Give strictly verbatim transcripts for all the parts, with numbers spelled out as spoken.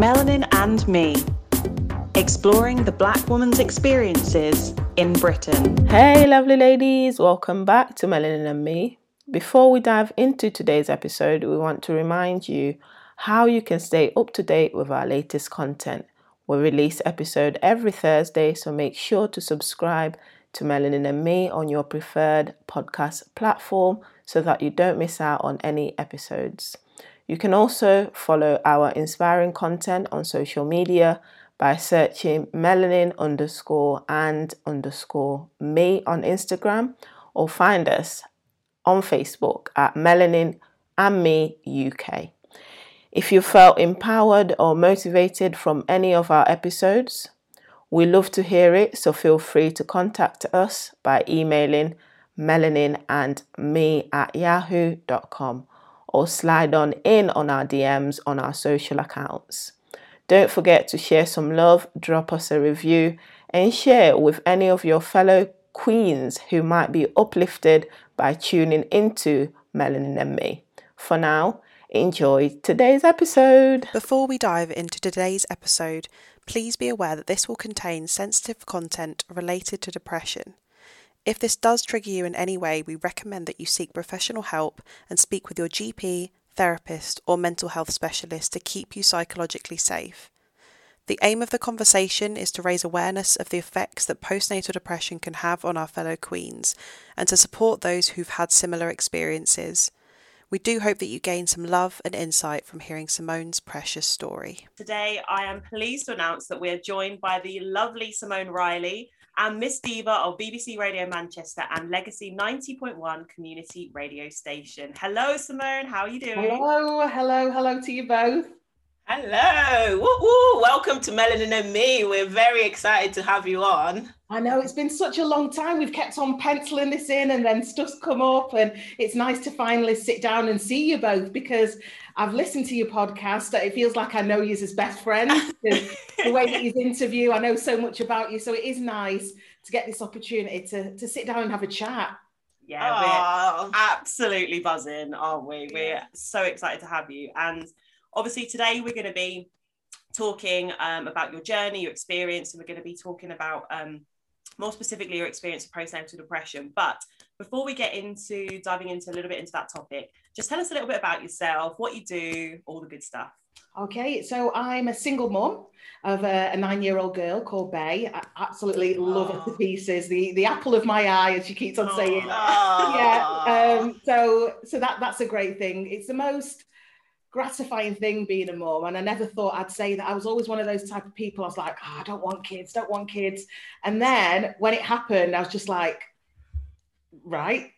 Melanin and Me, exploring the Black woman's experiences in Britain. Hey lovely ladies, welcome back to Melanin and Me. Before we dive into today's episode, we want to remind you how you can stay up to date with our latest content. We release episode every Thursday, so make sure to subscribe to Melanin and Me on your preferred podcast platform so that you don't miss out on any episodes. You can also follow our inspiring content on social media by searching melanin underscore and underscore me on Instagram, or find us on Facebook at Melanin and Me U K. If you felt empowered or motivated from any of our episodes, we love to hear it, so feel free to contact us by emailing melaninandme at yahoo dot com or slide on in on our D Ms on our social accounts. Don't forget to share some love, drop us a review, and share with any of your fellow queens who might be uplifted by tuning into Melanin and Me. For now, enjoy today's episode. Before we dive into today's episode, please be aware that this will contain sensitive content related to depression. If this does trigger you in any way, we recommend that you seek professional help and speak with your G P, therapist, or mental health specialist to keep you psychologically safe. The aim of the conversation is to raise awareness of the effects that postnatal depression can have on our fellow queens and to support those who've had similar experiences. We do hope that you gain some love and insight from hearing Simone's precious story. Today, I am pleased to announce that we are joined by the lovely Simone Riley and Miss Diva of B B C Radio Manchester and Legacy ninety point one community radio station. Hello, Simone. How are you doing? Hello, hello, hello to you both. Hello. Woo, woo. Welcome to Melanin and Me. We're very excited to have you on. I know, it's been such a long time. We've kept on penciling this in and then stuff's come up, and it's nice to finally sit down and see you both, because I've listened to your podcast. It feels like I know you as best friends. The way that you interview, I know so much about you. So it is nice to get this opportunity to, to sit down and have a chat. Yeah, Aww. We're absolutely buzzing, aren't we? We're yeah. so excited to have you. And obviously today we're going to be talking um, about your journey, your experience, and we're going to be talking about um, more specifically your experience of postnatal depression. But before we get into diving into a little bit into that topic, just tell us a little bit about yourself, what you do, all the good stuff. Okay, so I'm a single mum of a, a nine-year-old girl called Bay. I absolutely love her to pieces. The the apple of my eye, as she keeps on saying. Yeah. Um, so so that that's a great thing. It's the most gratifying thing being a mum, and I never thought I'd say that. I was always one of those type of people. I was like, oh, I don't want kids, don't want kids. And then when it happened, I was just like, right.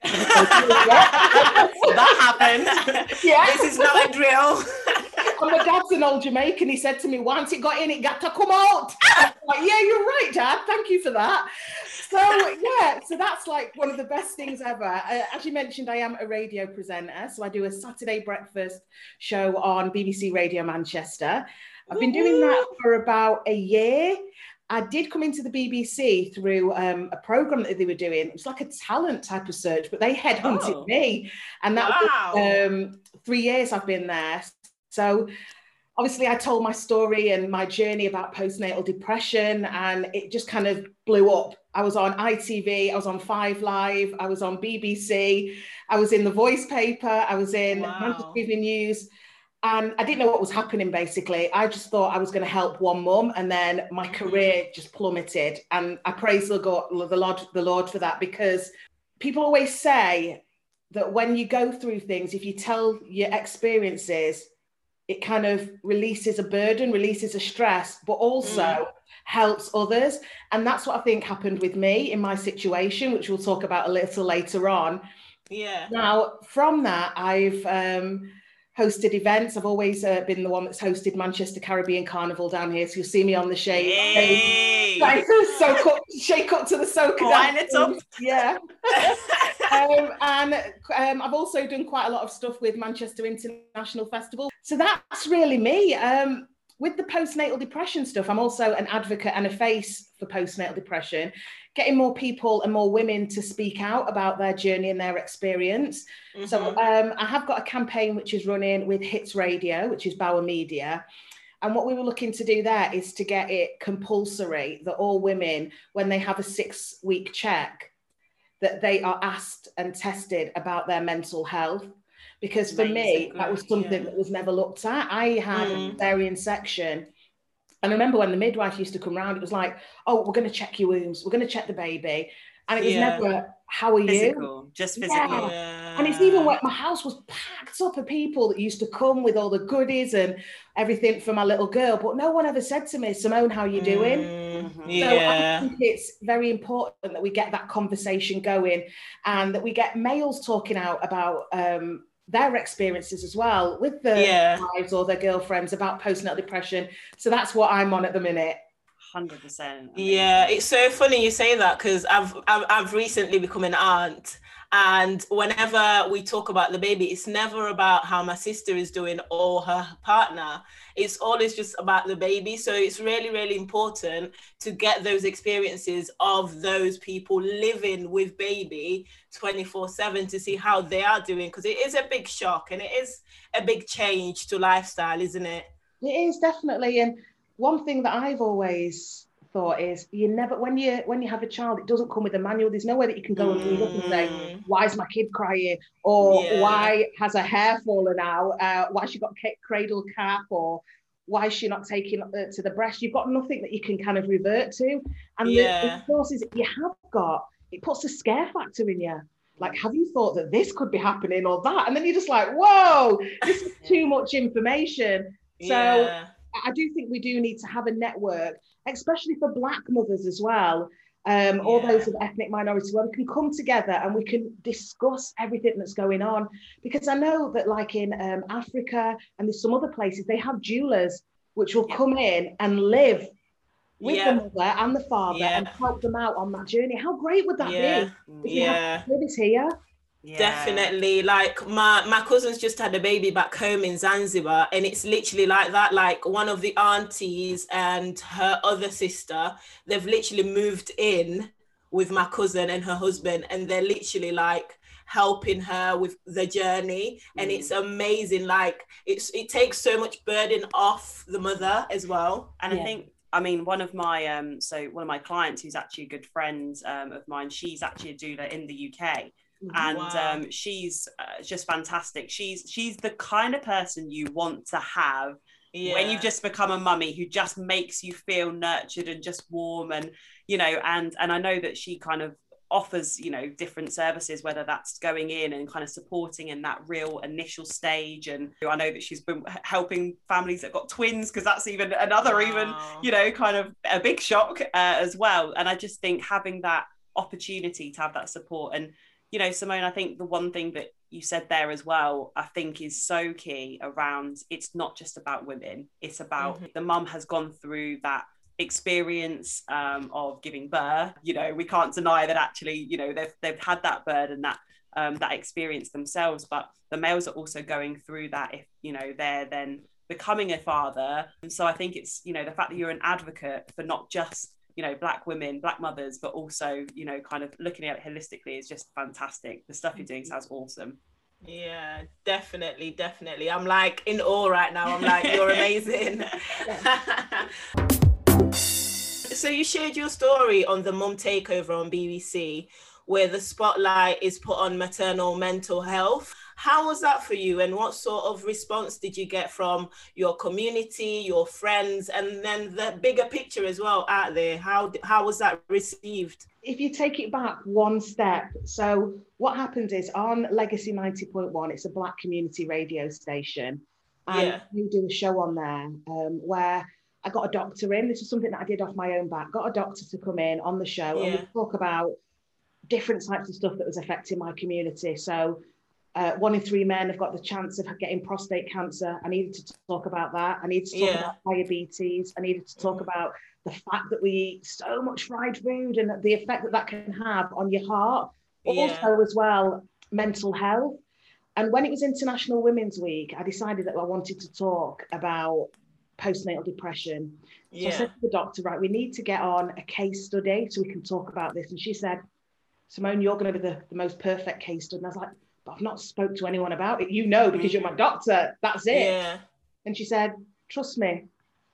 That happened. Yeah. This is not a drill. And my dad's an old Jamaican. He said to me, once it got in, it got to come out. I was like, yeah, you're right, Dad. Thank you for that. So, yeah, so that's like one of the best things ever. Uh, as you mentioned, I am a radio presenter. So I do a Saturday breakfast show on B B C Radio Manchester. I've been doing that for about a year. I did come into the B B C through um, a program that they were doing. It was like a talent type of search, but they headhunted oh. me. And that wow. was um, three years I've been there. So obviously I told my story and my journey about postnatal depression, and it just kind of blew up. I was on I T V, I was on Five Live, I was on B B C, I was in the Voice paper, I was in wow. Manchester Evening News, and I didn't know what was happening basically. I just thought I was going to help one mum, and then my career just plummeted. And I praise the God, the Lord, the Lord for that, because people always say that when you go through things, if you tell your experiences, it kind of releases a burden, releases a stress, but also mm. helps others. And that's what I think happened with me in my situation, which we'll talk about a little later on. Yeah. Now, from that, I've um, hosted events. I've always uh, been the one that's hosted Manchester Caribbean Carnival down here. So you'll see me on the shake. Hey. Like, soak up, shake up to the soca. Wind it up. Yeah. um, and um, I've also done quite a lot of stuff with Manchester International Festival. So that's really me. Um, with the postnatal depression stuff, I'm also an advocate and a face for postnatal depression, getting more people and more women to speak out about their journey and their experience. Mm-hmm. So um, I have got a campaign which is running with Hits Radio, which is Bauer Media. And what we were looking to do there is to get it compulsory that all women, when they have a six week check, that they are asked and tested about their mental health. Because for Amazing. me, that was something Yeah. that was never looked at. I had Mm. a cesarean section. And I remember when the midwife used to come round, it was like, oh, we're going to check your wounds. We're going to check the baby. And it was Yeah. never, how are Physical, you? just physical. Yeah. Yeah. And it's even when my house was packed up of people that used to come with all the goodies and everything for my little girl. But no one ever said to me, Simone, how are you doing? Mm, Mhm. So yeah. I think it's very important that we get that conversation going and that we get males talking out about um, their experiences as well with their Yeah. wives or their girlfriends about postnatal depression. So that's what I'm on at the minute. one hundred percent. Yeah, it's so funny you say that because I've, I've I've recently become an aunt, and whenever we talk about the baby, it's never about how my sister is doing or her partner. It's always just about the baby. So it's really, really important to get those experiences of those people living with baby twenty-four seven to see how they are doing, because it is a big shock and it is a big change to lifestyle, isn't it? It is definitely. And one thing that I've always thought is you never, when you when you have a child, it doesn't come with a manual. There's nowhere that you can go and read up and say, Mm. why is my kid crying? Or Yeah. why has her hair fallen out? Uh, why she got ca- cradle cap? Or why is she not taking uh, to the breast? You've got nothing that you can kind of revert to. And Yeah. the resources that you have got, it puts a scare factor in you. Like, have you thought that this could be happening or that? And then you're just like, whoa, this is too much information. So Yeah. I do think we do need to have a network, especially for Black mothers as well, um, all Yeah. those of ethnic minorities, where we can come together and we can discuss everything that's going on. Because I know that like in um, Africa and there's some other places, they have doulas which will Yeah. come in and live with Yeah. the mother and the father Yeah. and help them out on that journey. How great would that Yeah. be if Yeah. we have service here? Yeah. Definitely. Like my my cousin's just had a baby back home in Zanzibar, and it's literally like that. Like one of the aunties and her other sister, they've literally moved in with my cousin and her husband, and they're literally like helping her with the journey. And Mm. it's amazing. Like it's it takes so much burden off the mother as well. And Yeah. I think, I mean, one of my um, so one of my clients who's actually a good friend um, of mine, she's actually a doula in the U K. And Wow. um, she's uh, just fantastic. She's she's the kind of person you want to have Yeah. when you just become a mummy, who just makes you feel nurtured and just warm, and you know, and and I know that she kind of offers, you know, different services, whether that's going in and kind of supporting in that real initial stage. And I know that she's been helping families that got twins, because that's even another Wow. even, you know, kind of a big shock uh, as well. And I just think having that opportunity to have that support. And you know, Simone, I think the one thing that you said there as well, I think is so key around, it's not just about women, it's about Mm-hmm. the mum has gone through that experience um, of giving birth. You know, we can't deny that actually, you know, they've, they've had that burden, that um, that experience themselves, but the males are also going through that if, you know, they're then becoming a father. And so I think it's, you know, the fact that you're an advocate for not just, you know, Black women, Black mothers, but also, you know, kind of looking at it holistically is just fantastic. The stuff you're doing sounds awesome. Yeah, definitely, definitely. I'm like in awe right now. I'm like, you're amazing. So you shared your story on the Mum Takeover on B B C, where the spotlight is put on maternal mental health. How was that for you, and what sort of response did you get from your community, your friends, and then the bigger picture as well out there? How how was that received? If you take it back one step, so what happens is on Legacy ninety point one, it's a Black community radio station, and Yeah. we do a show on there um, where I got a doctor in. This is something that I did off my own back. Got a doctor to come in on the show, and Yeah. we talk about different types of stuff that was affecting my community. So uh, one in three men have got the chance of getting prostate cancer. I needed to talk about that. I needed to talk Yeah. about diabetes. I needed to talk about the fact that we eat so much fried food and the effect that that can have on your heart. Yeah. Also, as well, mental health. And when it was International Women's Week, I decided that I wanted to talk about postnatal depression. So Yeah. I said to the doctor, right, we need to get on a case study so we can talk about this. And she said, Simone, you're going to be the, the most perfect case study. And I was like, but I've not spoke to anyone about it. You know, because you're my doctor. That's it. Yeah. And she said, trust me,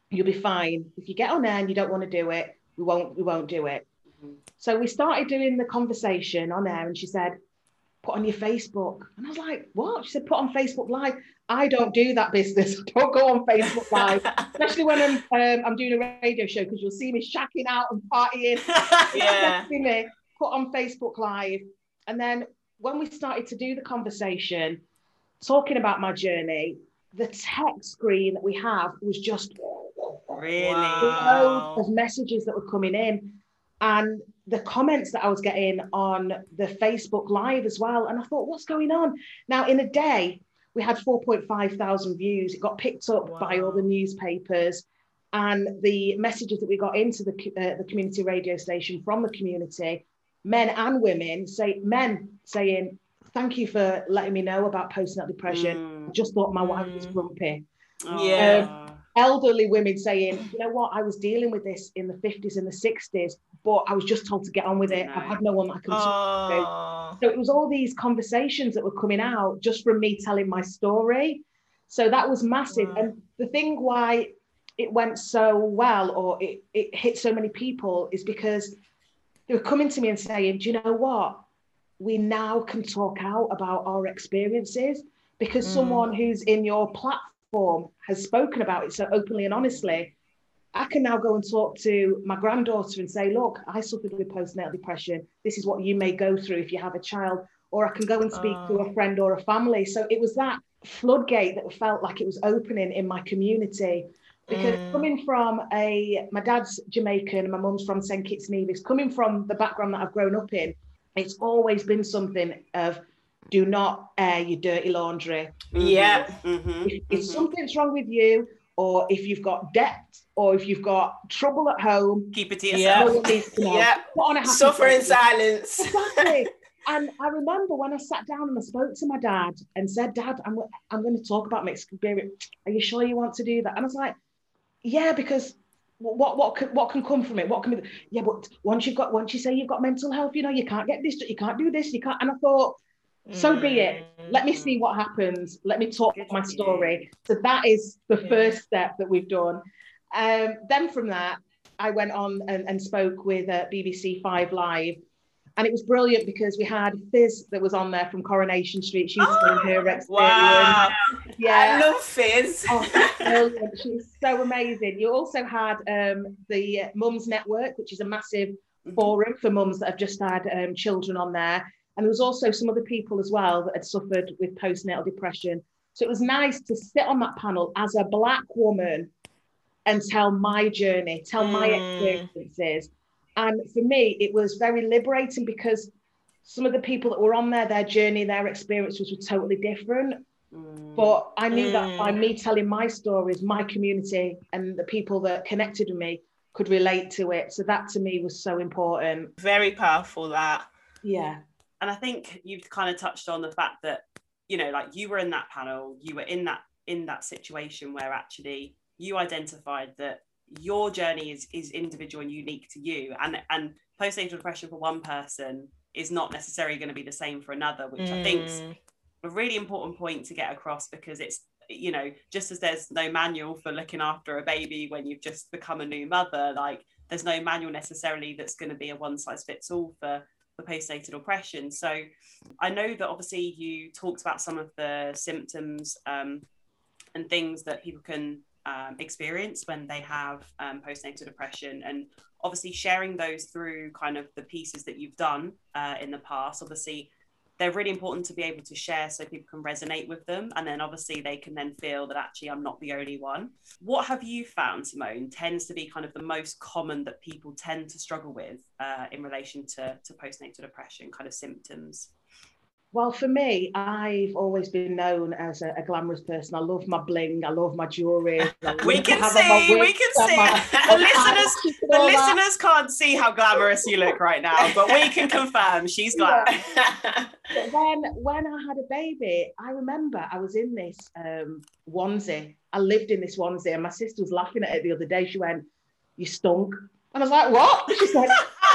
you'll be fine. If you get on there and you don't want to do it, we won't, we won't do it. Mm-hmm. So we started doing the conversation on there, and she said, put on your Facebook. And I was like, what? She said, put on Facebook Live. I don't do that business. I don't go on Facebook Live, especially when I'm um, I'm doing a radio show, because you'll see me shacking out and partying. Yeah. Me, put on Facebook Live. And then when we started to do the conversation, talking about my journey, the text screen that we have was just really wow. loads of messages that were coming in, and the comments that I was getting on the Facebook Live as well. And I thought, what's going on? Now, in a day, we had four point five thousand views. It got picked up wow. by all the newspapers, and the messages that we got into the, uh, the community radio station from the community, men and women, say men saying, thank you for letting me know about postnatal depression. Mm. I just thought my mm. wife was grumpy. Yeah. Um, elderly women saying, you know what, I was dealing with this in the fifties and the sixties, but I was just told to get on with it. I had no one that I could talk to. So it was all these conversations that were coming out just from me telling my story. So that was massive. Wow. And the thing why it went so well, or it, it hit so many people, is because they were coming to me and saying, do you know what? We now can talk out about our experiences, because mm. someone who's in your platform has spoken about it so openly and honestly. I can now go and talk to my granddaughter and say, look, I suffered with postnatal depression. This is what you may go through if you have a child. Or I can go and speak oh. to a friend or a family. So it was that floodgate that felt like it was opening in my community. Because mm. coming from a, my dad's Jamaican, my mum's from Saint Kitts Nevis, coming from the background that I've grown up in, it's always been something of, do not air your dirty laundry. Yeah. Mm-hmm. If, if mm-hmm. something's wrong with you, or if you've got debt, or if you've got trouble at home, keep it to yourself. No one needs to know. Yeah. Put on a happy Suffer in face. silence. Exactly. And I remember when I sat down and I spoke to my dad and said, Dad, I'm, I'm going to talk about my experience. Are you sure you want to do that? And I was like, yeah, because what what can, what can come from it? What can be? Yeah, but once you've got, once you say you've got mental health, you know, you can't get this, you can't do this, you can't. And I thought, so be it. Let me see what happens. Let me talk my story. So that is the yeah. first step that we've done. Um, then from that, I went on and, and spoke with uh, B B C Five Live. And it was brilliant because we had Fizz that was on there from Coronation Street. She was oh, telling her experience. Wow. Yeah. I love Fizz. Oh, brilliant. She was so amazing. You also had um, the Mums Network, which is a massive mm-hmm. forum for mums that have just had um, children on there. And there was also some other people as well that had suffered with postnatal depression. So it was nice to sit on that panel as a Black woman and tell my journey, tell mm. my experiences. And for me, it was very liberating because some of the people that were on there, their journey, their experiences were totally different. Mm. But I knew mm. that by me telling my stories, my community and the people that connected with me could relate to it. So that to me was so important. Very powerful, that. Yeah. And I think you've kind of touched on the fact that, you know, like you were in that panel, you were in that in that situation where actually you identified that your journey is is individual and unique to you, and and postnatal depression for one person is not necessarily going to be the same for another, which mm. I think is a really important point to get across, because it's, you know, just as there's no manual for looking after a baby when you've just become a new mother, like there's no manual necessarily that's going to be a one size fits all for for postnatal depression. So I know that obviously you talked about some of the symptoms um, and things that people can um, experience when they have um, postnatal depression, and obviously sharing those through kind of the pieces that you've done uh, in the past. Obviously they're really important to be able to share so people can resonate with them, and then obviously they can then feel that actually I'm not the only one. What have you found, Simone, tends to be kind of the most common that people tend to struggle with uh, in relation to, to postnatal depression, kind of symptoms? Well, for me, I've always been known as a, a glamorous person. I love my bling. I love my jewelry. we can see, we can see. My, the listeners, the listeners can't see how glamorous you look right now, but we can confirm she's glam. Yeah. But then when I had a baby, I remember I was in this um, onesie. I lived in this onesie, and my sister was laughing at it the other day. She went, "You stunk." And I was like, "What?" She said,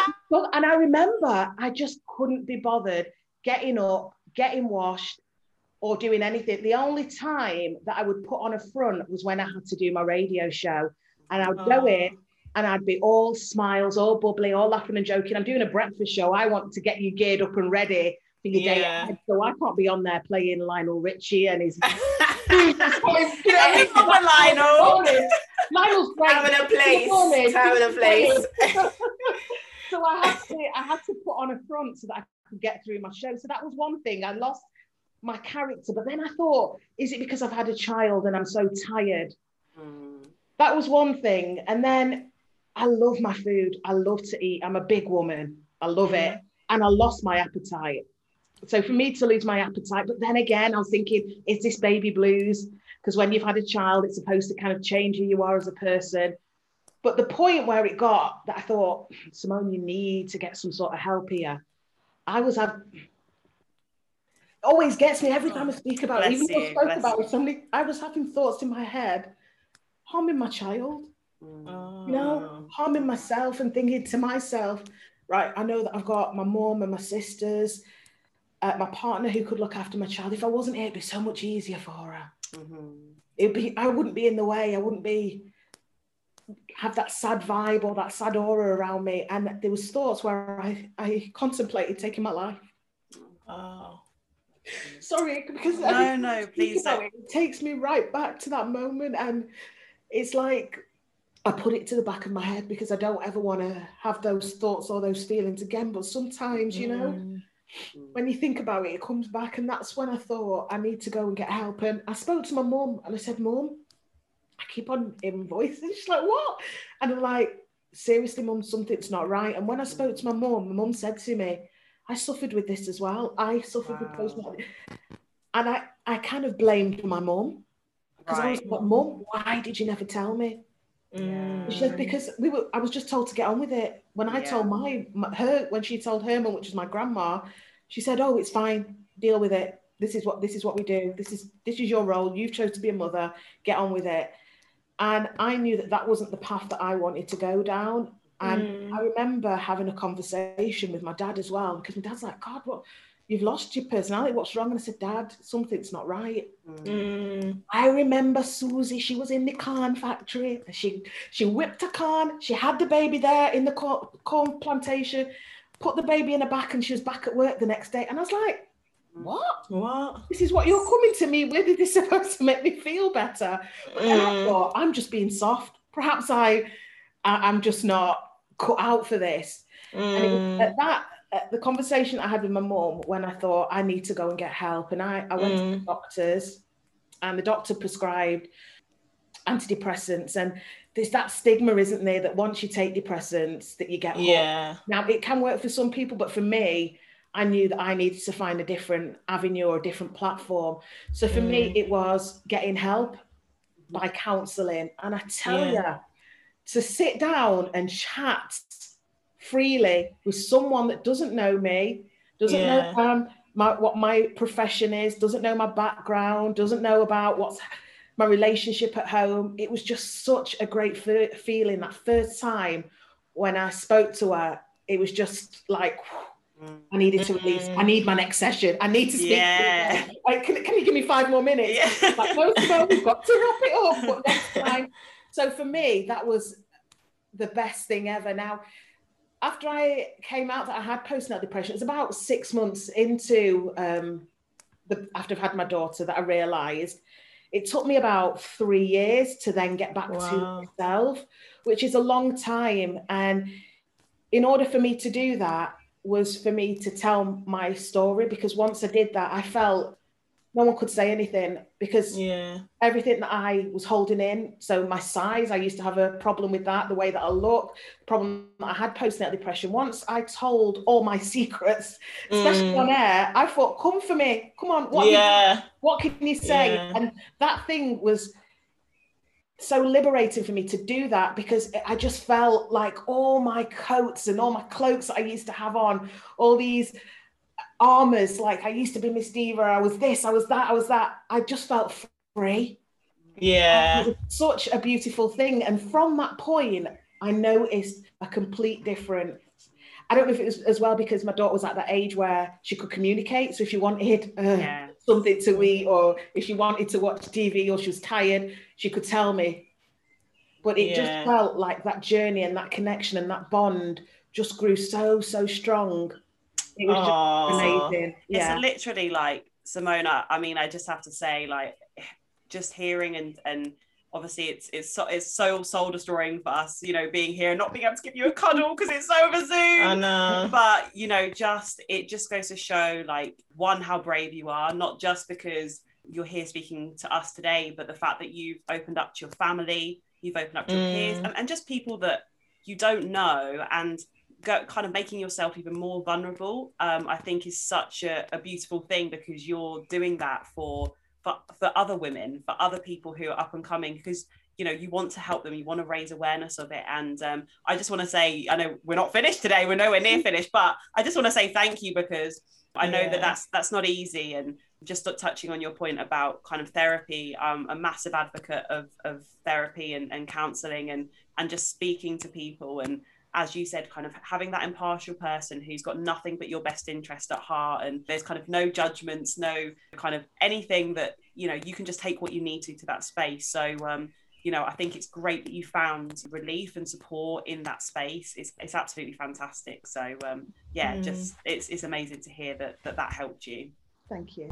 and I remember I just couldn't be bothered getting up, getting washed, or doing anything. The only time that I would put on a front was when I had to do my radio show. And I'd Oh. go in and I'd be all smiles, all bubbly, all laughing and joking. I'm doing a breakfast show. I want to get you geared up and ready for your day Yeah. ahead. So I can't be on there playing Lionel Richie and his... Anything with Lionel. Lionel's great. Having a place. Having a place. So I had to, I had to put on a front so that I could get through my show. So that was one thing. I lost my character. But then I thought, is it because I've had a child and I'm so tired? Mm. That was one thing. And then I love my food. I love to eat. I'm a big woman. I love it. And I lost my appetite. So for me to lose my appetite, but then again, I was thinking, is this baby blues? Because when you've had a child, it's supposed to kind of change who you are as a person. But the point where it got that I thought, Simone, you need to get some sort of help here. I was having, always gets me every time I speak about it, even though I spoke about it, somebody, I was having thoughts in my head, harming my child, Oh. you know, harming myself and thinking to myself, right, I know that I've got my mum and my sisters, uh, my partner who could look after my child. If I wasn't here, it'd be so much easier for her. Mm-hmm. It'd be, I wouldn't be in the way. I wouldn't be, have that sad vibe or that sad aura around me. And there was thoughts where I, I contemplated taking my life. Oh. Sorry, because No, no, please don't. It, it takes me right back to that moment. And it's like, I put it to the back of my head because I don't ever want to have those thoughts or those feelings again. But sometimes, you know, Mm. when you think about it, it comes back. And that's when I thought I need to go and get help. And I spoke to my mum and I said, Mum, I keep on invoicing. She's like, what? And I'm like, seriously, Mum, something's not right. And when I spoke to my mum, my mum said to me, I suffered with this as well. I suffered Wow. with postpartum. And I, I kind of blamed my mum. Because I was Right. like, Mum, why did you never tell me? Mm. She said, because we were, I was just told to get on with it. When I Yeah. told my, my her, when she told her mum, which is my grandma, she said, oh, it's fine, deal with it. This is what this is what we do. This is this is your role. You've chose to be a mother. Get on with it. And I knew that that wasn't the path that I wanted to go down. And Mm. I remember having a conversation with my dad as well, because my dad's like, God, what? You've lost your personality. What's wrong? And I said, Dad, something's not right. Mm. I remember Susie, she was in the corn factory. She she whipped a corn. She had the baby there in the corn, corn plantation, put the baby in her back, and she was back at work the next day. And I was like, what? What? This is what you're coming to me with? Is this supposed to make me feel better? But then I Mm. thought, I'm just being soft. Perhaps I, I I'm just not cut out for this. And it was Mm. at that, at the conversation I had with my mum when I thought I need to go and get help. And I, I went to the Mm. doctors, and the doctor prescribed antidepressants. And there's that stigma, isn't there, that once you take depressants that you get hooked. Yeah. Now, it can work for some people, but for me, I knew that I needed to find a different avenue or a different platform. So for me, it was getting help by counselling. And I tell Yeah. you, to sit down and chat freely with someone that doesn't know me, doesn't Yeah. know um, my, what my profession is, doesn't know my background, doesn't know about what's my relationship at home. It was just such a great fe- feeling that first time when I spoke to her. It was just like, I needed to release. I need my next session. I need to speak. Yeah. To you. Like, can, can you give me five more minutes? Yeah. Like, no, Simone, we've got to wrap it up. But next time. So for me, that was the best thing ever. Now, after I came out that I had postnatal depression, it was about six months into um, the after I've had my daughter that I realised. It took me about three years to then get back Wow. to myself, which is a long time. And in order for me to do that was for me to tell my story, because once I did that, I felt no one could say anything, because Yeah. everything that I was holding in, so my size, I used to have a problem with that, the way that I look, the problem that I had postnatal depression. Once I told all my secrets, especially Mm. on air, I thought, come for me, come on, what, Yeah. what can you say? Yeah. And that thing was so liberating for me to do that, because I just felt like all my coats and all my cloaks that I used to have on, all these armors, like I used to be Miss Diva, I was this, I was that, I was that. I just felt free. Yeah. It was such a beautiful thing. And from that point, I noticed a complete difference. I don't know if it was as well because my daughter was at that age where she could communicate. So if she wanted uh, Yeah. something to eat, or if she wanted to watch T V, or she was tired, she could tell me. but it Yeah. just felt like that journey and that connection and that bond just grew so, so strong. It was Aww. just amazing. Yeah. It's literally like, Simona, I mean, I just have to say, like, just hearing and and obviously it's it's so it's so soul destroying for us, you know, being here and not being able to give you a cuddle because it's over Zoom. I know. But you know, just it just goes to show, like, one, how brave you are, not just because you're here speaking to us today, but the fact that you've opened up to your family, you've opened up to your Mm. peers, and, and just people that you don't know, and go, kind of making yourself even more vulnerable. Um, I think is such a, a beautiful thing, because you're doing that for, for for other women, for other people who are up and coming, because you know you want to help them, you want to raise awareness of it. And um, I just want to say, I know we're not finished today, we're nowhere near finished, but I just want to say thank you, because I know Yeah. that that's that's not easy. And just touching on your point about kind of therapy, I'm a massive advocate of of therapy and, and counselling, and and just speaking to people, and as you said, kind of having that impartial person who's got nothing but your best interest at heart, and there's kind of no judgments, no kind of anything, that you know you can just take what you need to to that space. So um you know I think it's great that you found relief and support in that space. It's it's absolutely fantastic. So um yeah Mm. just it's it's amazing to hear that that, that helped you. Thank you.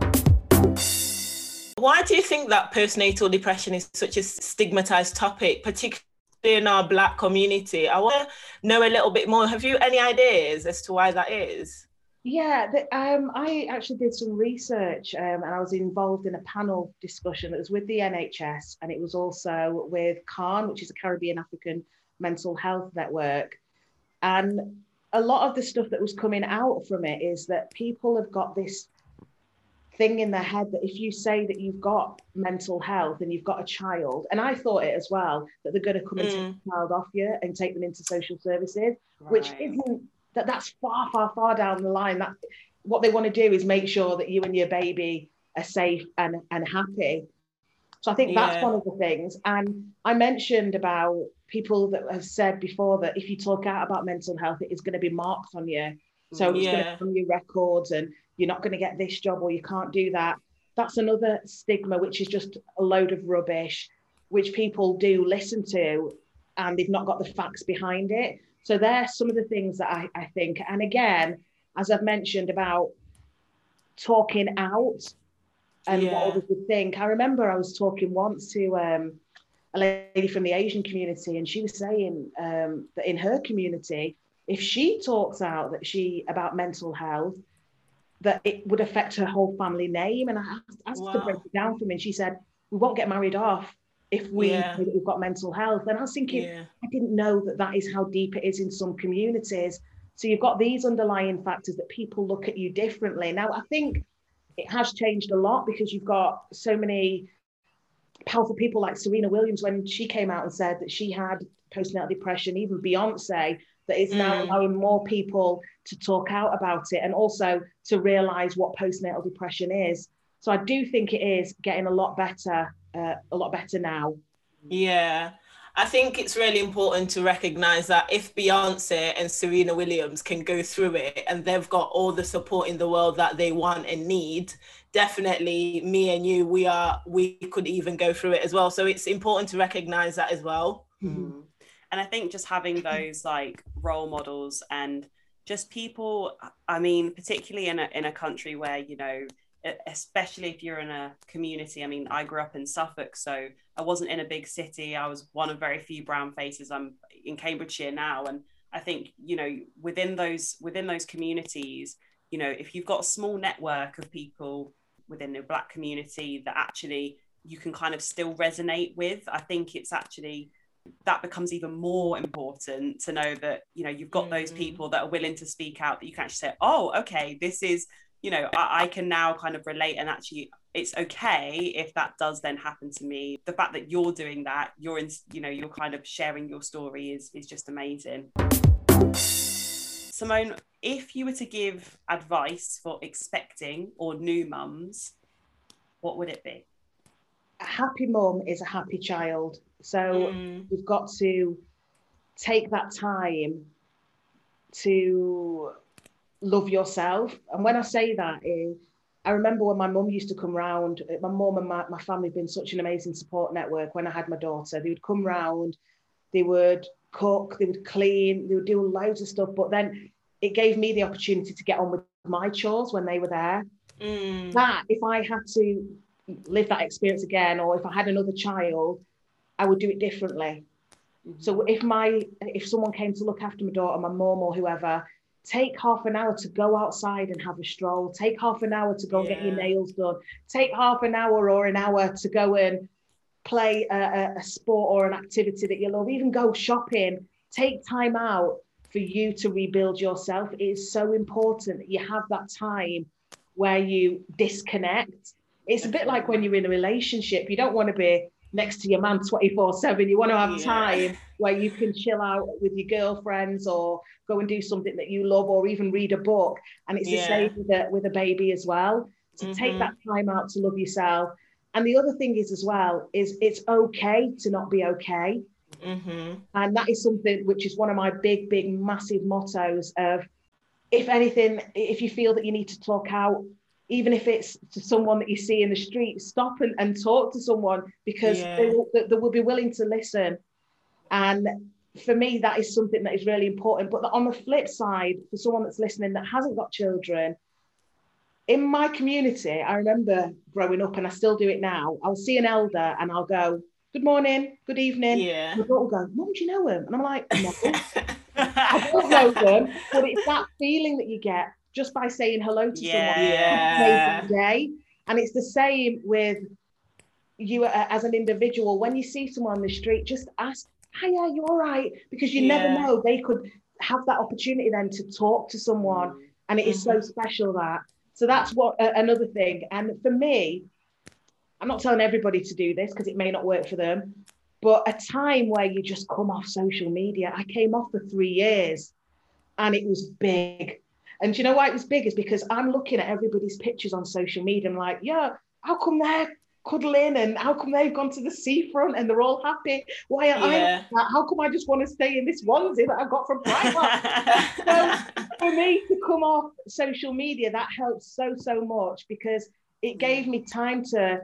Why do you think that postnatal depression is such a stigmatized topic, particularly in our Black community? I want to know a little bit more. Have you any ideas as to why that is? Yeah, the, um, I actually did some research um, and I was involved in a panel discussion that was with the N H S, and it was also with CARN, which is a Caribbean African Mental Health Network. And a lot of the stuff that was coming out from it is that people have got this thing in their head that if you say that you've got mental health and you've got a child, and I thought it as well, that they're going to come and take Mm. the child off you and take them into social services, which Right. isn't, that that's far, far, far down the line. That what they want to do is make sure that you and your baby are safe and, and happy. So I think that's Yeah. one of the things. And I mentioned about people that have said before that if you talk out about mental health, it is going to be marked on you. So it's going Yeah. to be on your records, and you're not going to get this job, or you can't do that. That's another stigma, which is just a load of rubbish, which people do listen to, and they've not got the facts behind it. So there's some of the things that I, I think. And again, as I've mentioned about talking out and Yeah. what others would think. I remember I was talking once to um, a lady from the Asian community, and she was saying um, that in her community, if she talks out that she about mental health, that it would affect her whole family name. And I asked, asked her to break Wow. it down for me, and she said, we won't get married off if we Yeah. say that we've got mental health. And I was thinking, Yeah. I didn't know that that is how deep it is in some communities. So you've got these underlying factors that people look at you differently. Now, I think it has changed a lot, because you've got so many powerful people like Serena Williams, when she came out and said that she had postnatal depression, even Beyonce, that is now Mm. allowing more people to talk out about it, and also to realize what postnatal depression is. So I do think it is getting a lot better, uh, a lot better now. Yeah. I think it's really important to recognize that if Beyonce and Serena Williams can go through it and they've got all the support in the world that they want and need, definitely me and you, we are, we could even go through it as well. So it's important to recognize that as well. Mm. And I think just having those like role models, and just people, I mean, particularly in a, in a country where, you know, especially if you're in a community. I mean, I grew up in Suffolk, so I wasn't in a big city. I was one of very few brown faces. I'm in Cambridgeshire now. And I think, you know, within those, within those communities, you know, if you've got a small network of people within the Black community that actually you can kind of still resonate with, I think it's actually, that becomes even more important to know that, you know, you've got mm. those people that are willing to speak out, that you can actually say, oh, okay, this is, you know, I, I can now kind of relate, and actually it's okay if that does then happen to me. The fact that you're doing that, you're in, you know, you're kind of sharing your story is, is just amazing. Simone, if you were to give advice for expecting or new mums, what would it be? A happy mum is a happy child. So Mm. you've got to take that time to love yourself. And when I say that, is I remember when my mum used to come round. My mum and my, my family have been such an amazing support network. When I had my daughter, they would come round they would cook, they would clean, they would do loads of stuff. But then it gave me the opportunity to get on with my chores when they were there. Mm. That if I had to live that experience again, or if I had another child, I would do it differently. Mm-hmm. So if my if someone came to look after my daughter, my mum or whoever, take half an hour to go outside and have a stroll. Take half an hour to go yeah. and get your nails done. Take half an hour or an hour to go and play a, a sport or an activity that you love. Even go shopping. Take time out for you to rebuild yourself. It is so important that you have that time where you disconnect. It's a bit like when you're in a relationship. You don't want to be next to your man twenty-four seven. You want to have yeah. time where you can chill out with your girlfriends or go and do something that you love, or even read a book. And it's yeah. the same with a, with a baby as well. To mm-hmm. take that time out to love yourself. And the other thing is as well, is it's okay to not be okay. Mm-hmm. And that is something which is one of my big, big, massive mottos of, if anything, if you feel that you need to talk out, even if it's to someone that you see in the street, stop and, and talk to someone, because yeah. they, will, they will be willing to listen. And for me, that is something that is really important. But on the flip side, for someone that's listening that hasn't got children, in my community, I remember growing up, and I still do it now, I'll see an elder and I'll go, good morning, good evening. Yeah. My daughter will go, Mum, do you know him? And I'm like, no, I don't know them. But it's that feeling that you get just by saying hello to yeah. someone Yeah. every day. And it's the same with you uh, as an individual. When you see someone on the street, just ask, hiya, you all right? Because you yeah. never know, they could have that opportunity then to talk to someone. And it is mm-hmm. so special that. So that's what uh, another thing. And for me, I'm not telling everybody to do this because it may not work for them, but a time where you just come off social media. I came off for three years and it was big. And do you know why it was big? Is because I'm looking at everybody's pictures on social media. I'm like, yeah, how come they're cuddling, and how come they've gone to the seafront and they're all happy? Why are yeah. I? How come I just want to stay in this onesie that I've got from Primark? So for me to come off social media, that helps so, so much, because it gave me time to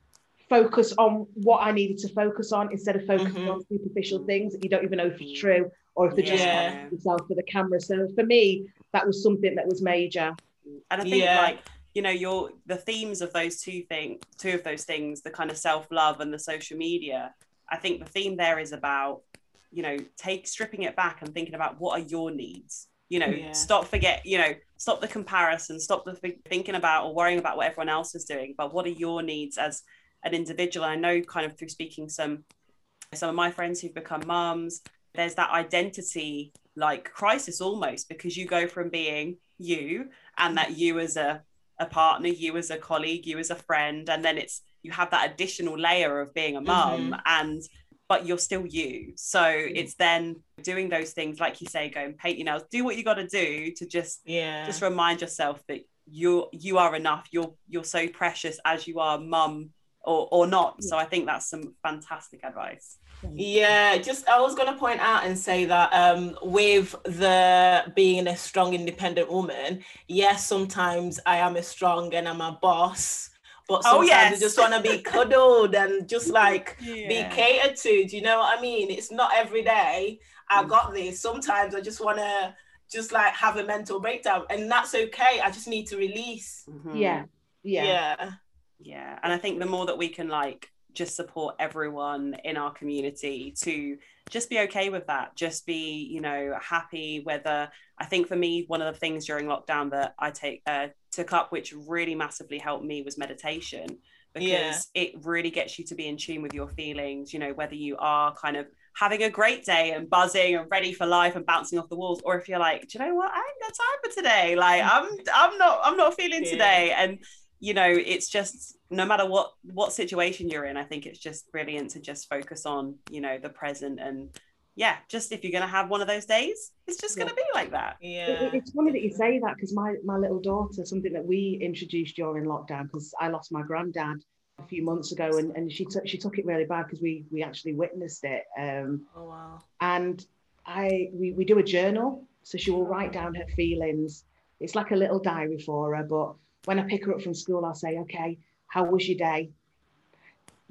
focus on what I needed to focus on, instead of focusing mm-hmm. on superficial things that you don't even know if it's true, or if they're yeah. just yourself for the camera. So for me, that was something that was major. And I think yeah. like, you know, your the themes of those two things, two of those things, the kind of self-love and the social media, I think the theme there is about, you know, take stripping it back and thinking about what are your needs. You know, yeah. stop forget, you know, stop the comparison, stop the th- thinking about or worrying about what everyone else is doing, but what are your needs as an individual. I know kind of through speaking some some of my friends who've become mums, there's that identity like crisis almost, because you go from being you, and that you as a, a partner, you as a colleague, you as a friend, and then it's you have that additional layer of being a mum, mm-hmm. and but you're still you. So mm-hmm. it's then doing those things, like you say, go and paint your nails, do what you got to do to just yeah just remind yourself that you you are enough, you're you're so precious as you are, mum or or not. So I think that's some fantastic advice. Yeah, just I was going to point out and say that um with the being a strong independent woman, yes, sometimes I am a strong and I'm a boss, but sometimes oh, yes. I just want to be cuddled and just like yeah. be catered to. Do you know what I mean? It's not every day I got this. Sometimes I just want to just like have a mental breakdown, and that's okay. I just need to release. Mm-hmm. Yeah. Yeah. Yeah. Yeah. And I think the more that we can like just support everyone in our community to just be okay with that, just be, you know, happy. Whether I think for me, one of the things during lockdown that I take uh, took up, which really massively helped me, was meditation, because yeah. it really gets you to be in tune with your feelings, you know, whether you are kind of having a great day and buzzing and ready for life and bouncing off the walls, or if you're like, do you know what, I ain't got time for today, like I'm I'm not I'm not feeling yeah. today. And you know, it's just no matter what what situation you're in, I think it's just brilliant to just focus on, you know, the present. And yeah, just if you're going to have one of those days, it's just yeah. going to be like that. Yeah, it, it's funny that you say that, because my my little daughter, something that we introduced during lockdown, because I lost my granddad a few months ago, and, and she took she took it really bad, because we we actually witnessed it. Um, oh wow! And I we we do a journal, so she will write down her feelings. It's like a little diary for her, but when I pick her up from school, I'll say, okay, how was your day?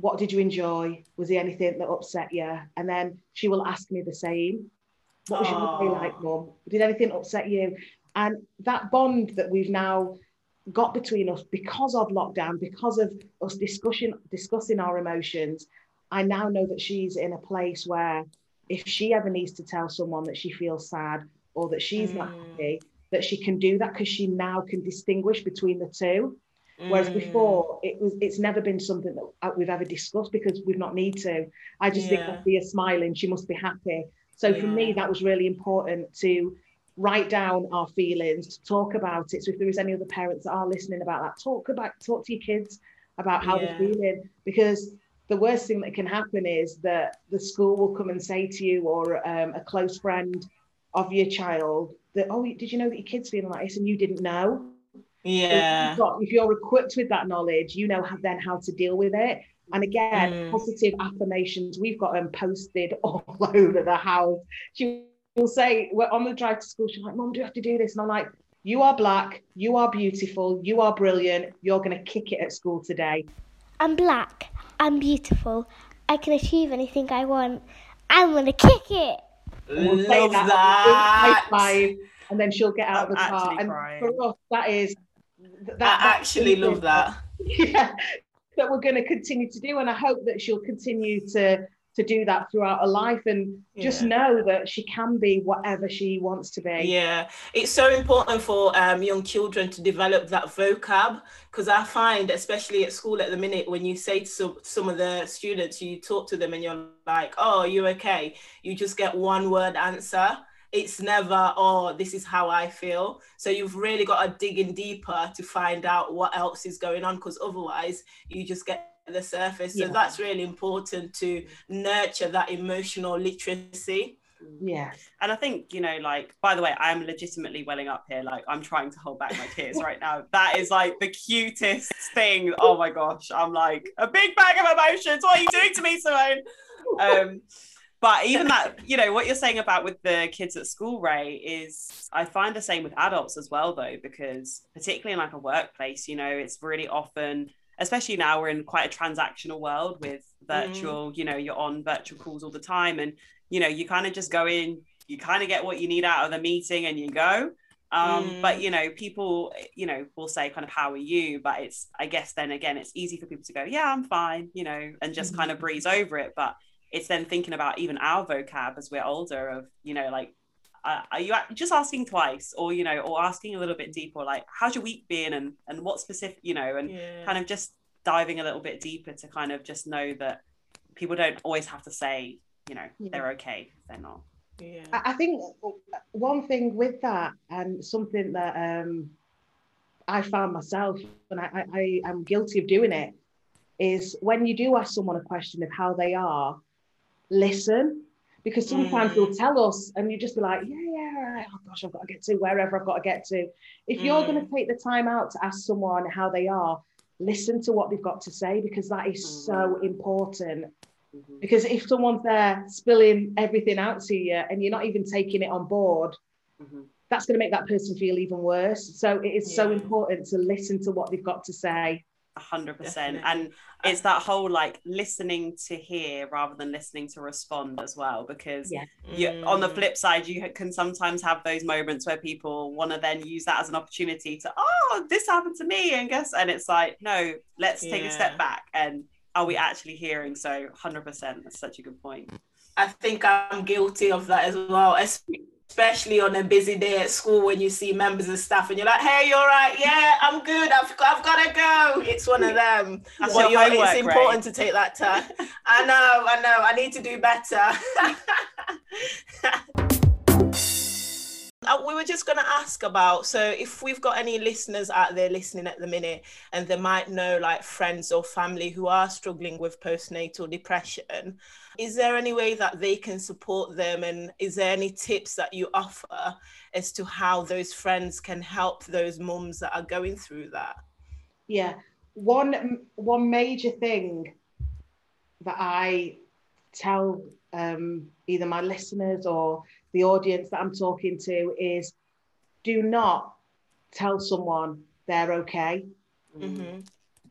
what did you enjoy? Was there anything that upset you? And then she will ask me the same. What was your day like, Mum? Did anything upset you? And that bond that we've now got between us because of lockdown, because of us discussing discussing our emotions, I now know that she's in a place where if she ever needs to tell someone that she feels sad or that she's mm. not happy, that she can do that because she now can distinguish between the two. Mm. Whereas before, it was it's never been something that we've ever discussed because we've not need to. I just yeah. think I see her smiling, she must be happy. So yeah. for me, that was really important to write down our feelings, to talk about it. So if there is any other parents that are listening about that, talk about talk to your kids about how yeah. they're feeling, because the worst thing that can happen is that the school will come and say to you, or um, a close friend of your child, that, oh, did you know that your kid's feeling like this and you didn't know? Yeah. So if you're equipped with that knowledge, you know how, then how to deal with it. And again, mm. positive affirmations, we've got them posted all over the house. She will say, we're on the drive to school, she's like, Mum, do you have to do this? And I'm like, you are black, you are beautiful, you are brilliant, you're going to kick it at school today. I'm black, I'm beautiful, I can achieve anything I want, I'm going to kick it. And we'll say Love that, that. High five, and then she'll get out I'm of the car. And crying. for us, that is... That, I actually love that. Yeah, that we're going to continue to do. And I hope that she'll continue to to do that throughout her life, and yeah. just know that she can be whatever she wants to be. Yeah, it's so important for um, young children to develop that vocab, because I find, especially at school at the minute, when you say to some, some of the students, you talk to them and you're like, oh, you okay? You just get one word answer. It's never, oh, this is how I feel. So you've really got to dig in deeper to find out what else is going on, because otherwise you just get the surface. So yeah. that's really important, to nurture that emotional literacy. Yeah. And I think, you know, like, by the way, I'm legitimately welling up here. Like, I'm trying to hold back my tears right now. That is like the cutest thing. Oh my gosh. I'm like, a big bag of emotions. What are you doing to me, Simone? Um, But even that, you know, what you're saying about with the kids at school, Ray, is I find the same with adults as well, though, because particularly in like a workplace, you know, it's really often, especially now we're in quite a transactional world with virtual, mm. you know, you're on virtual calls all the time, and, you know, you kind of just go in, you kind of get what you need out of the meeting and you go. Um, mm. But, you know, people, you know, will say kind of, how are you? But it's, I guess then again, it's easy for people to go, yeah, I'm fine, you know, and just mm. kind of breeze over it. But it's then thinking about even our vocab as we're older of, you know, like, uh, are you just asking twice, or, you know, or asking a little bit deeper, like, how's your week been, and and what specific, you know, and yeah. kind of just diving a little bit deeper to kind of just know that people don't always have to say, you know, yeah. they're okay if they're not. Yeah. I think one thing with that, and something that um, I found myself, and I, I, I'm guilty of doing it, is when you do ask someone a question of how they are, listen, because sometimes mm. they'll tell us and you just be like, yeah, yeah, right. Oh gosh, I've got to get to wherever I've got to get to. If mm. you're going to take the time out to ask someone how they are, listen to what they've got to say, because that is mm. so important. Mm-hmm. Because if someone's there spilling everything out to you and you're not even taking it on board, mm-hmm. that's going to make that person feel even worse. So it is yeah. so important to listen to what they've got to say. A hundred percent. And it's that whole like listening to hear rather than listening to respond as well, because yeah. you, mm. on the flip side, you can sometimes have those moments where people want to then use that as an opportunity to, oh, this happened to me, and guess, and it's like, no, let's take yeah. a step back, and are we actually hearing? So one hundred percent, that's such a good point. I think I'm guilty of that as well, especially on a busy day at school when you see members of staff and you're like, hey, you all right? Yeah, I'm good. I've, I've got to go. It's one of them. That's well, your homework, it's important right? to take that time. I know, I know. I need to do better. We were just going to ask about, so if we've got any listeners out there listening at the minute and they might know like friends or family who are struggling with postnatal depression, is there any way that they can support them, and is there any tips that you offer as to how those friends can help those mums that are going through that? Yeah, one one major thing that I tell um, either my listeners or the audience that I'm talking to is, do not tell someone they're okay. Mm-hmm.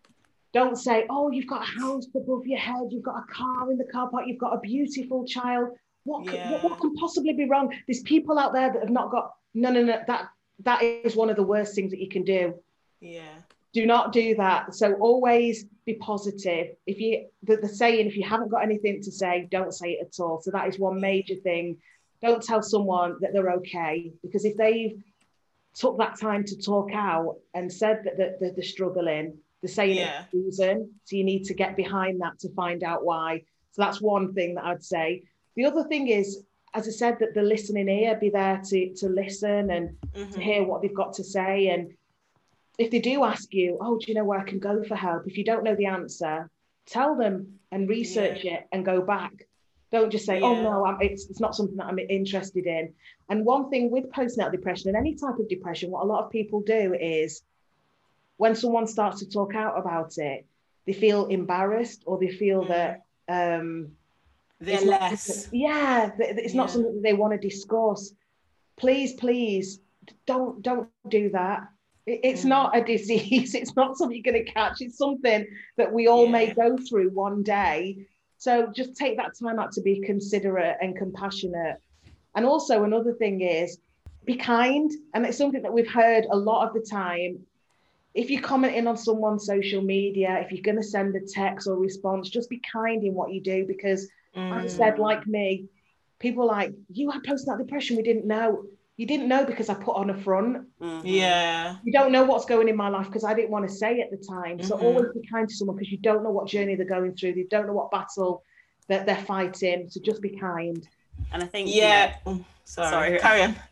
Don't say, oh, you've got a house above your head, you've got a car in the car park, you've got a beautiful child. What, Yeah. can, what, what can possibly be wrong? There's people out there that have not got, no, no, no, that, that is one of the worst things that you can do. Yeah. Do not do that. So always be positive. If you, the, the saying, if you haven't got anything to say, don't say it at all. So that is one major thing. Don't tell someone that they're okay, because if they've took that time to talk out and said that, that, that they're struggling, they're saying Yeah. it's a reason. So you need to get behind that to find out why. So that's one thing that I'd say. The other thing is, as I said, that the listening ear, be there to, to listen and Mm-hmm. to hear what they've got to say. And if they do ask you, oh, do you know where I can go for help? If you don't know the answer, tell them and research Yeah. it and go back. Don't just say, Yeah. oh, no, I'm, it's, it's not something that I'm interested in. And one thing with postnatal depression and any type of depression, what a lot of people do is when someone starts to talk out about it, they feel embarrassed or they feel Mm. that um, They're it's not less. something- yeah, th- it's not Yeah. something that they want to discuss. Please, please, don't don't do that. It- It's Mm. not a disease. It's not something you're going to catch. It's something that we all may Yeah. go through one day. So just take that time out to be considerate and compassionate. And also another thing is be kind. And it's something that we've heard a lot of the time. If you're commenting on someone's social media, if you're going to send a text or response, just be kind in what you do. Because Mm. as I said, like me, people are like, you had postnatal depression, we didn't know. You didn't know because I put on a front. Mhm. Yeah. You don't know what's going in my life because I didn't want to say at the time. So Mhm. always be kind to someone because you don't know what journey they're going through. You don't know what battle that they're fighting. So just be kind. And I think, Yeah. you know, Mm, sorry. Sorry. Carry on.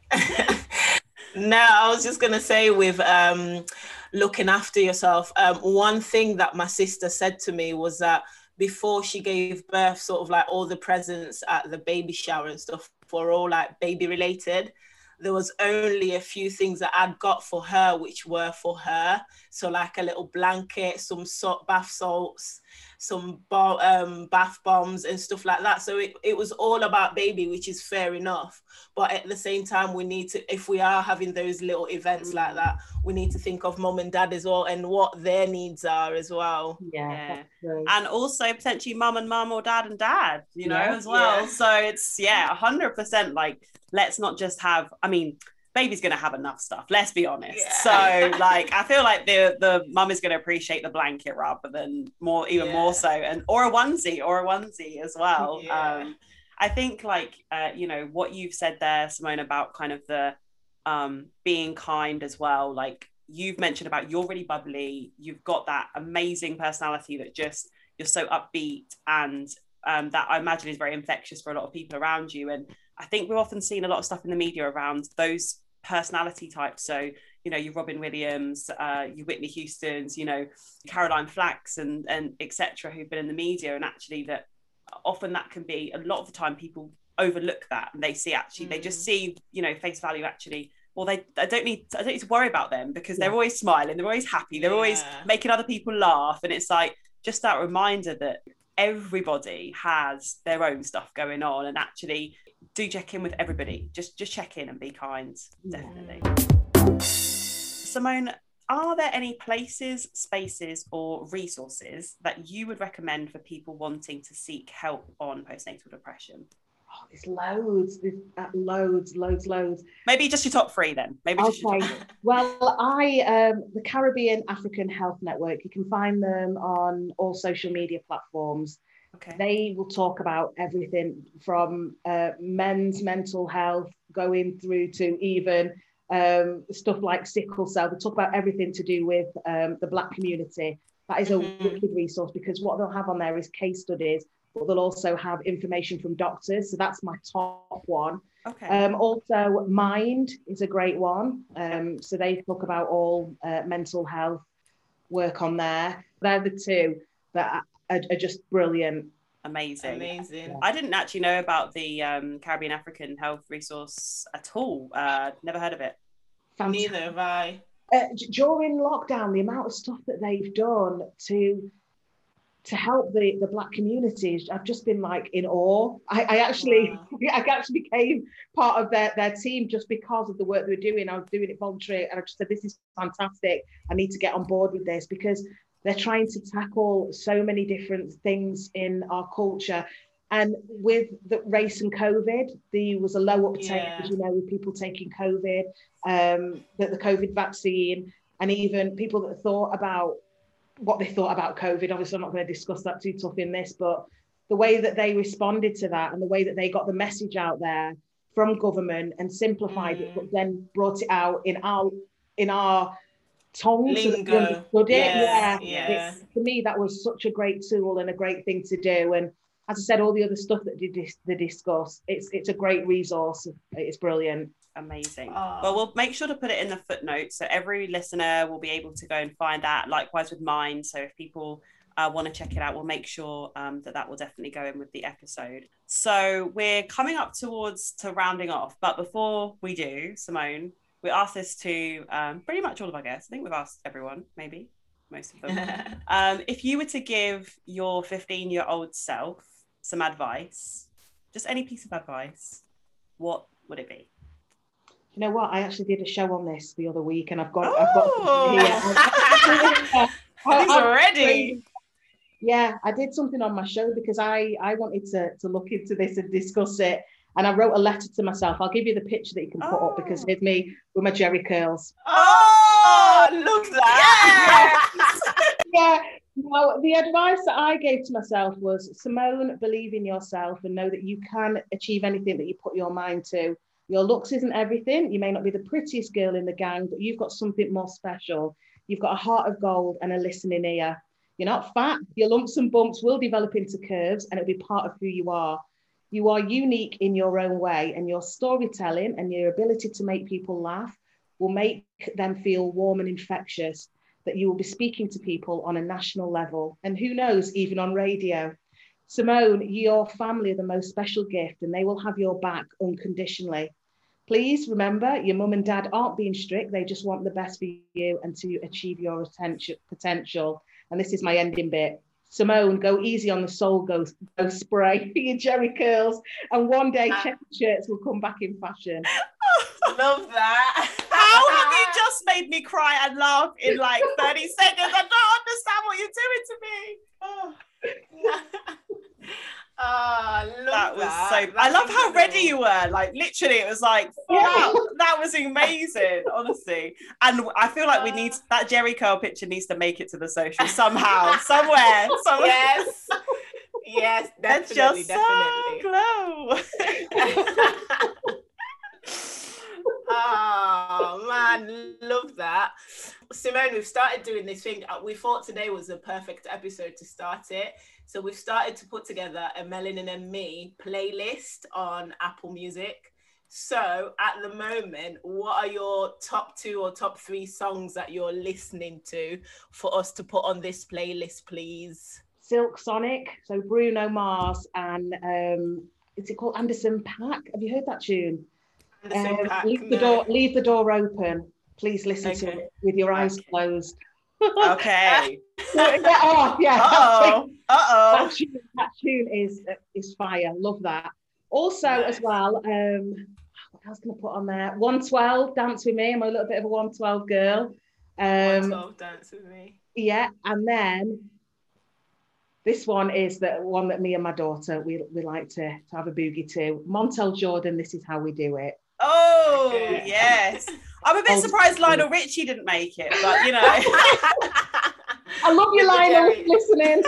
No, I was just gonna say with um looking after yourself. Um, one thing that my sister said to me was that before she gave birth, sort of like all the presents at the baby shower and stuff were all like baby related. There was only a few things that I'd got for her, which were for her. So like a little blanket, some salt, bath salts, some bo- um, bath bombs and stuff like that. So it, it was all about baby, which is fair enough. But at the same time, we need to, if we are having those little events mm. like that, we need to think of mum and dad as well and what their needs are as well. Yeah. yeah. And also potentially mum and mum or dad and dad, you know, yeah. as well. Yeah. So it's, yeah, one hundred percent like, let's not just have, I mean, baby's going to have enough stuff, let's be honest. Yeah. So like, I feel like the the mum is going to appreciate the blanket rather than more, even yeah. more so, and or a onesie or a onesie as well. Yeah. Um, I think like, uh, you know, what you've said there, Simone, about kind of the um, being kind as well. Like you've mentioned about you're really bubbly. You've got that amazing personality that just, you're so upbeat and um, that I imagine is very infectious for a lot of people around you. And I think we've often seen a lot of stuff in the media around those personality types. So, you know, you Robin Williams, uh, you Whitney Houston's, you know, Caroline Flax and, and et cetera, who've been in the media. And actually that often that can be, a lot of the time people overlook that and they see actually, mm. they just see, you know, face value actually, well, they, I don't need, I don't need to worry about them because yeah. they're always smiling, they're always happy, they're yeah. always making other people laugh. And it's like, just that reminder that everybody has their own stuff going on, and actually do check in with everybody. Just just check in and be kind. Definitely. Mm. Simone, are there any places, spaces or resources that you would recommend for people wanting to seek help on postnatal depression? Oh, there's loads, there's uh, loads, loads, loads. Maybe just your top three then. Maybe just okay. your top three. Well, I um, the Caribbean African Health Network. You can find them on all social media platforms. Okay. They will talk about everything from uh, men's mental health, going through to even um, stuff like sickle cell. They talk about everything to do with um, the Black community. That is mm-hmm. a wicked resource because what they'll have on there is case studies, but they'll also have information from doctors. So that's my top one. Okay. Um, also, Mind is a great one. Um, so they talk about all uh, mental health work on there. They're the two that are, are just brilliant. Amazing. Amazing. Yeah. I didn't actually know about the um, Caribbean African Health Resource at all. Uh, never heard of it. Fantastic. Neither have I. Uh, during lockdown, the amount of stuff that they've done to to help the, the Black communities, I've just been like in awe. I, I actually wow. I actually became part of their, their team just because of the work they were doing. I was doing it voluntary and I just said, this is fantastic. I need to get on board with this because They're trying to tackle so many different things in our culture. And with the race and COVID, there was a low uptake, Yeah. as you know, with people taking COVID, um, the, the COVID vaccine, and even people that thought about what they thought about COVID. Obviously, I'm not going to discuss that too tough in this, but the way that they responded to that and the way that they got the message out there from government and simplified Mm. it, but then brought it out in our in our tongue so that we Lingo. understood it. Yes, Yeah, yeah. It's, for me, that was such a great tool and a great thing to do. And as I said, all the other stuff that they, dis- they discuss, it's it's a great resource. It's brilliant. Amazing. Oh. Well, we'll make sure to put it in the footnotes so every listener will be able to go and find that. Likewise with mine. So if people uh, want to check it out, we'll make sure um, that that will definitely go in with the episode. So we're coming up towards to rounding off. But before we do, Simone, we asked this to um, pretty much all of our guests. I think we've asked everyone, maybe most of them. um, if you were to give your fifteen-year-old self some advice, just any piece of advice, what would it be? You know what? I actually did a show on this the other week, and I've got, Oh. I've got. He's already. Yeah, I did something on my show because I I wanted to to look into this and discuss it, and I wrote a letter to myself. I'll give you the picture that you can put Oh. up because here's me with my Jerry curls. Oh, love that. Yeah. Well, the advice that I gave to myself was, Simone, believe in yourself and know that you can achieve anything that you put your mind to. Your looks isn't everything. You may not be the prettiest girl in the gang, but you've got something more special. You've got a heart of gold and a listening ear. You're not fat. Your lumps and bumps will develop into curves and it'll be part of who you are. You are unique in your own way, and your storytelling and your ability to make people laugh will make them feel warm and infectious, that you will be speaking to people on a national level, and who knows, even on radio. Simone, your family are the most special gift, and they will have your back unconditionally. Please remember, your mum and dad aren't being strict. They just want the best for you and to achieve your attention, potential. And this is my ending bit. Simone, go easy on the soul go, go spray for your Jerry curls. And one day, check shirts will come back in fashion. Love that. How have you just made me cry and laugh in like thirty seconds? I don't understand what you're doing to me. Oh. Oh, love That was that. so. I That's love how incredible. ready you were. Like literally, it was like, wow, that was amazing, honestly. And I feel like we need that Jerry curl picture needs to make it to the social somehow, somewhere, somewhere. Yes. Yes, That's definitely, just so definitely. glow. Oh man, love that. Simone, we've started doing this thing. We thought today was the perfect episode to start it. So we've started to put together a Melanin and Me playlist on Apple Music. So at the moment, what are your top two or top three songs that you're listening to for us to put on this playlist, please? Silk Sonic, so Bruno Mars and um, is it called Anderson .Paak? Have you heard that tune? Anderson Um, .Paak, leave the no. door, leave the door open. Please listen to Okay. it with your eyes Okay. closed. Okay. yeah, oh, yeah. Uh-oh. Uh-oh. That tune, that tune is is fire. Love that. Also, Nice. as well, um, what else can I put on there? one twelve, Dance With Me. I'm a little bit of a one twelve girl. Um, one twelve, Dance With Me. yeah, and then this one is the one that me and my daughter we we like to, to have a boogie to. Montel Jordan, This Is How We Do It. Oh, Okay. yes. I'm a bit Oh, surprised sorry. Lionel Richie didn't make it, but you know. I love you, With the Lionel, Jerry. listening.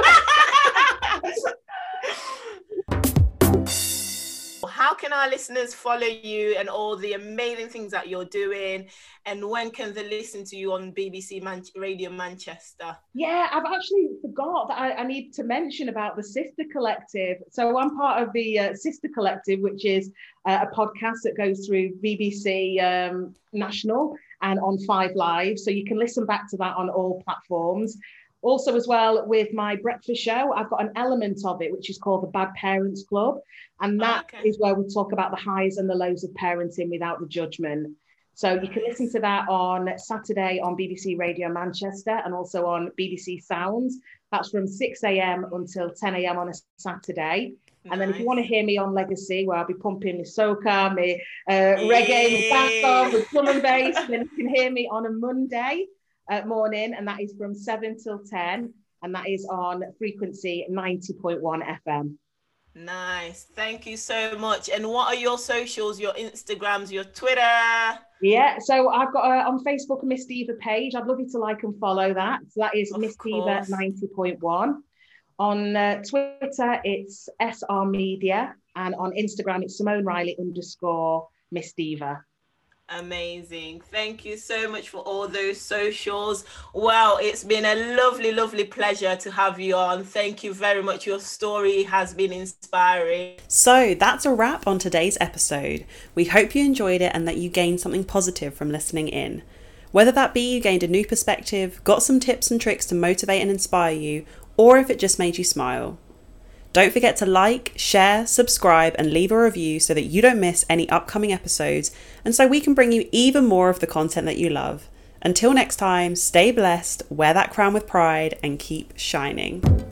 How can our listeners follow you and all the amazing things that you're doing? And when can they listen to you on B B C Man- Radio Manchester? Yeah, I've actually forgot that I, I need to mention about the Sister Collective. So I'm part of the uh, Sister Collective, which is uh, a podcast that goes through B B C um, National and on Five Live. So you can listen back to that on all platforms. Also, as well, with my breakfast show, I've got an element of it, which is called the Bad Parents Club. And that Okay. is where we talk about the highs and the lows of parenting without the judgment. So you can listen to that on Saturday on B B C Radio Manchester and also on B B C Sounds. That's from six a.m. until ten a.m. on a Saturday. And then if you want to hear me on Legacy, where I'll be pumping my soca, my uh, reggae, my dancehall, my drum and bass, then you can hear me on a Monday uh, morning, and that is from seven till ten, and that is on frequency ninety point one F M. Nice. Thank you so much. And what are your socials, your Instagrams, your Twitter? Yeah, so I've got a, on Facebook a Miss Diva page. I'd love you to like and follow that. So that is Miss Diva ninety point one. On uh, Twitter, it's S R Media. And on Instagram, it's Simone Riley underscore Miss Diva. Amazing. Thank you so much for all those socials. Wow, it's been a lovely, lovely pleasure to have you on. Thank you very much. Your story has been inspiring. So that's a wrap on today's episode. We hope you enjoyed it and that you gained something positive from listening in. Whether that be you gained a new perspective, got some tips and tricks to motivate and inspire you, or if it just made you smile. Don't forget to like, share, subscribe, and leave a review so that you don't miss any upcoming episodes, and so we can bring you even more of the content that you love. Until next time, stay blessed, wear that crown with pride, and keep shining.